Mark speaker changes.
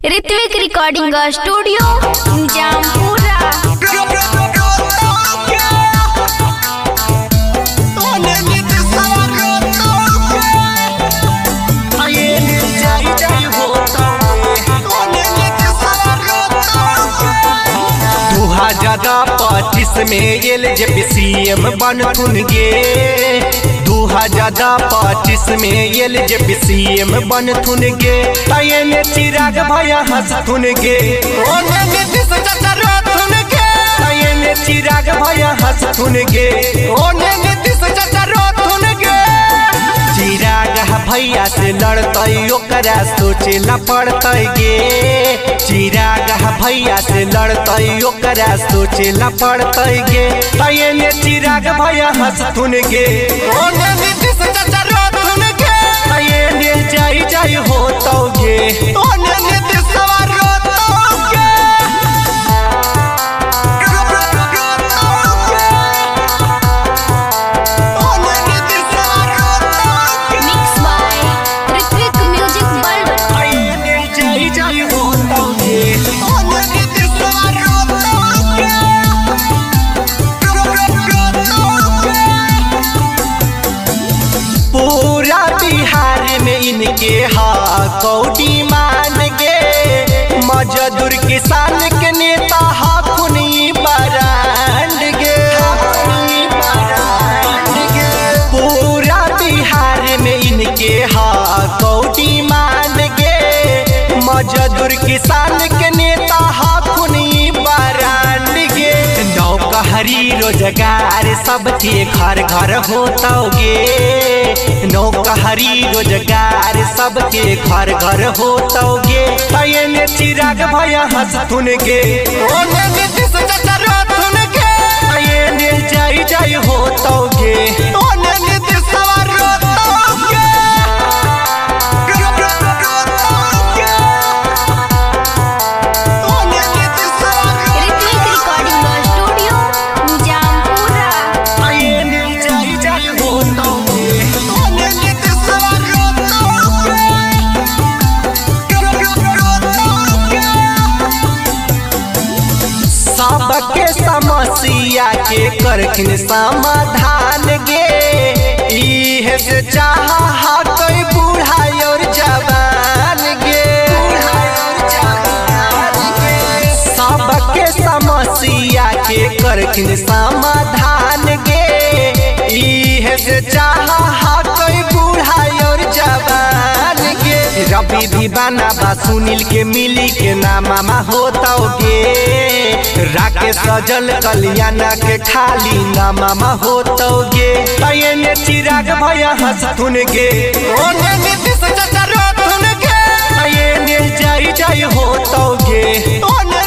Speaker 1: Ritwik recording studio जामपुरा।
Speaker 2: जगह 25 में एलजेपीसीएम बनथुन गे 2025 में एलजेपीसीएम बनथुन गे तायने चिराग भैया हंसथुन गे ओने नीतीश चाचा रोथुन गे तायने चिराग भैया हंसथुन गे ओने नीतीश चाचा रोथुन गे चिराग भैया से लड़तई ओकरा सोचेला पड़तई गे चिराग भैया से लड़तई ओकरा सोचेला पड़तई गे तायने चिराग भैया हंसथुन गे ओने नीतीश चाचा रोथुन गे तायने जाई जाई होतौ गे ओने नीतीश रोतौ गे
Speaker 1: mix by Ritwik music world.
Speaker 2: तायने जाई जाई होतौ गे ओने नीतीश रोतौ गे पूरा बिहार में इनके कौड़ी मान गे मजदूर किसान के नेता हाकुनी बरांड गे पूरा बिहार में इनके कौड़ी मान गे मजदूर किसान के नेता हाकुनी बरांड गे नौकरी रोजगार सबके घर घर होतौगे नौकरी रोजगार सबके घर घर होतौगे तायने चिराग भैया हंसथुन गे ओने नीतीश चाचा रोथुन गे तायने जाई जाई होतौगे ओने नीतीश रोतौगे ओने नीतीश
Speaker 1: ऋत्विक रिकॉर्डिंग स्टूडियो जामपुरा।
Speaker 2: तायने जाई जाई होतौगे ओने नीतीश रोतौगे सबके समस्या के करखिन समाधान गे इहे से चाहा कोई बूढ़ा और जवान गे सबके समस्या के करखिन समाधान गे इहे से चाहा कोई बूढ़ा और जवान गे रवि भी बना बा सुनील के मिली के नामा होतौगे राकेश सजल कल्याणा के खाली नामा होतौगे तायने चिराग भैया हंसथुन गे ओने नीतीश चाचा रोथुन गे तायने जाई जाई होतौगे ओने